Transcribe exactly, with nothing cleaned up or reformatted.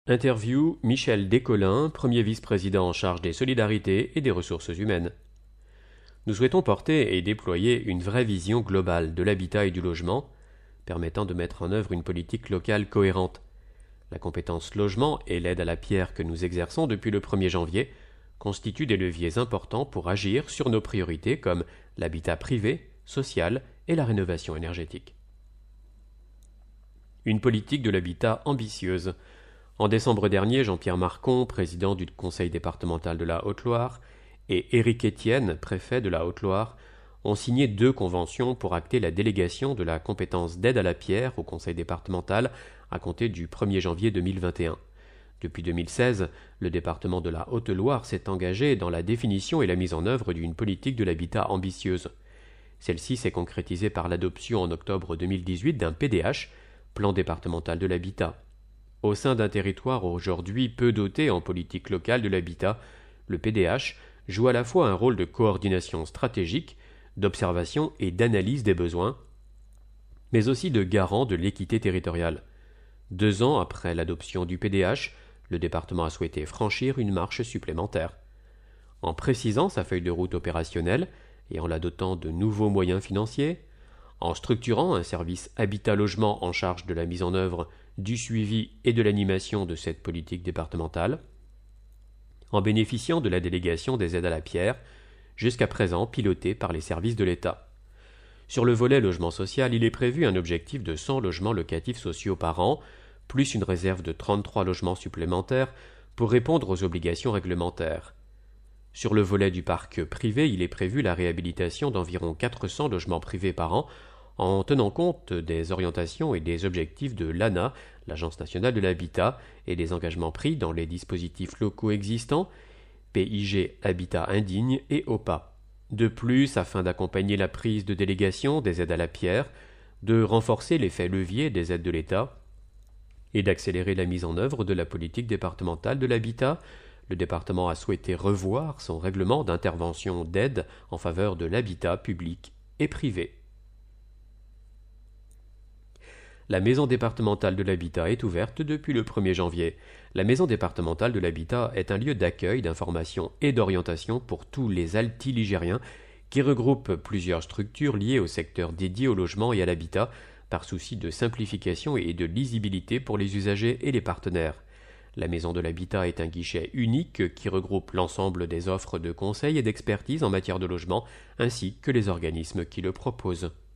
Interview Michel Descolin, premier vice-président en charge des solidarités et des ressources humaines. Nous souhaitons porter et déployer une vraie vision globale de l'habitat et du logement, permettant de mettre en œuvre une politique locale cohérente. La compétence logement et l'aide à la pierre que nous exerçons depuis le premier janvier constituent des leviers importants pour agir sur nos priorités comme l'habitat privé, social et la rénovation énergétique. Une politique de l'habitat ambitieuse. En décembre dernier, Jean-Pierre Marcon, président du conseil départemental de la Haute-Loire, et Éric Etienne, préfet de la Haute-Loire, ont signé deux conventions pour acter la délégation de la compétence d'aide à la pierre au conseil départemental à compter du premier janvier deux mille vingt et un. Depuis deux mille seize, le département de la Haute-Loire s'est engagé dans la définition et la mise en œuvre d'une politique de l'habitat ambitieuse. Celle-ci s'est concrétisée par l'adoption en octobre deux mille dix-huit d'un P D H, plan départemental de l'habitat. Au sein d'un territoire aujourd'hui peu doté en politique locale de l'habitat, le P D H joue à la fois un rôle de coordination stratégique, d'observation et d'analyse des besoins, mais aussi de garant de l'équité territoriale. Deux ans après l'adoption du P D H, le département a souhaité franchir une marche supplémentaire. En précisant sa feuille de route opérationnelle et en la dotant de nouveaux moyens financiers, en structurant un service habitat-logement en charge de la mise en œuvre, du suivi et de l'animation de cette politique départementale, en bénéficiant de la délégation des aides à la pierre, jusqu'à présent pilotée par les services de l'État. Sur le volet logement social, il est prévu un objectif de cent logements locatifs sociaux par an, plus une réserve de trente-trois logements supplémentaires pour répondre aux obligations réglementaires. Sur le volet du parc privé, il est prévu la réhabilitation d'environ quatre cents logements privés par an, en tenant compte des orientations et des objectifs de l'A N A, l'Agence nationale de l'habitat, et des engagements pris dans les dispositifs locaux existants, P I G Habitat Indigne et O P A. De plus, afin d'accompagner la prise de délégation des aides à la pierre, de renforcer l'effet levier des aides de l'État et d'accélérer la mise en œuvre de la politique départementale de l'habitat, le département a souhaité revoir son règlement d'intervention d'aide en faveur de l'habitat public et privé. La maison départementale de l'habitat est ouverte depuis le premier janvier. La maison départementale de l'habitat est un lieu d'accueil, d'information et d'orientation pour tous les altiligériens qui regroupe plusieurs structures liées au secteur dédié au logement et à l'habitat par souci de simplification et de lisibilité pour les usagers et les partenaires. La maison de l'habitat est un guichet unique qui regroupe l'ensemble des offres de conseil et d'expertise en matière de logement ainsi que les organismes qui le proposent.